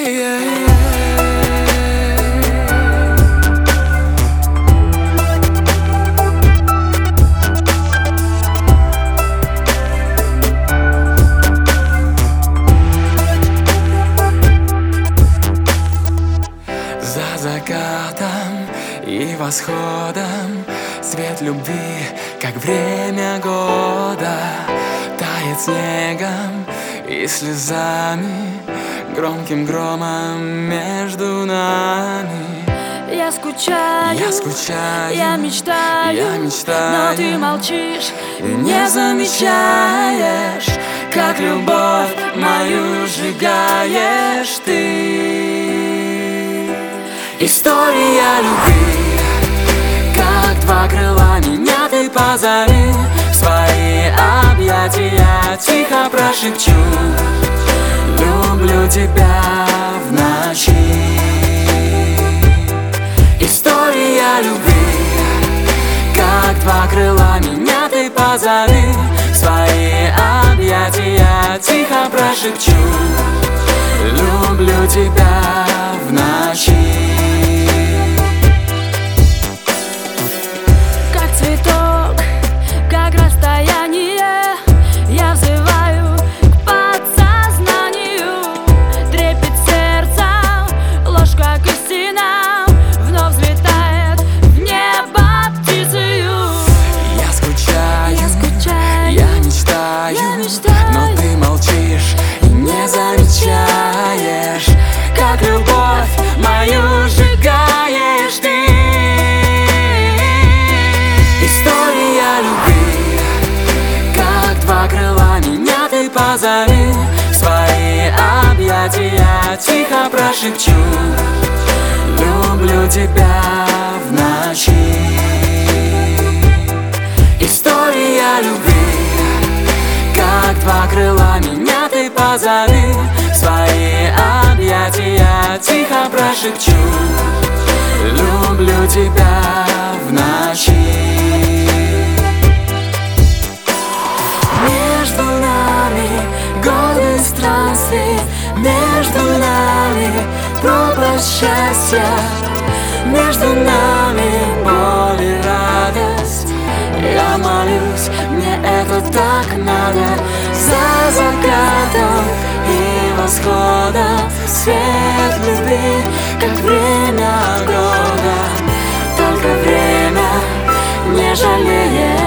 За закатом и восходом свет любви, как время года, тает снегом и слезами, громким громом между нами. Я скучаю, я мечтаю, но ты молчишь и не замечаешь, как любовь мою сжигаешь ты. История любви, как два крыла, меня ты позови в свои объятия, тихо прошепчу: люблю тебя в ночи. История любви, как два крыла, меня ты позови в свои объятия, тихо прошепчу: люблю тебя в ночи. Как цветок, как расстояние, я взываю к подсознанию. Трепет сердца, ложь как истина, вновь взлетает в небо птицею. Я скучаю, я мечтаю, но ты молчишь и не замечаешь, как любовь мою сжигаешь ты. История любви, как два крыла, меня ты позови в свои объятия, тихо прошепчу: люблю тебя в ночи. История любви, как два крыла, меня ты позови в свои объятия, тихо прошепчу: люблю тебя в ночи. Между нами годы странствий, между нами пропасть счастья, между нами боль и радость. Я молюсь, мне это так надо. За закатом и восходом свет любви, как время года. Только время не жалеет.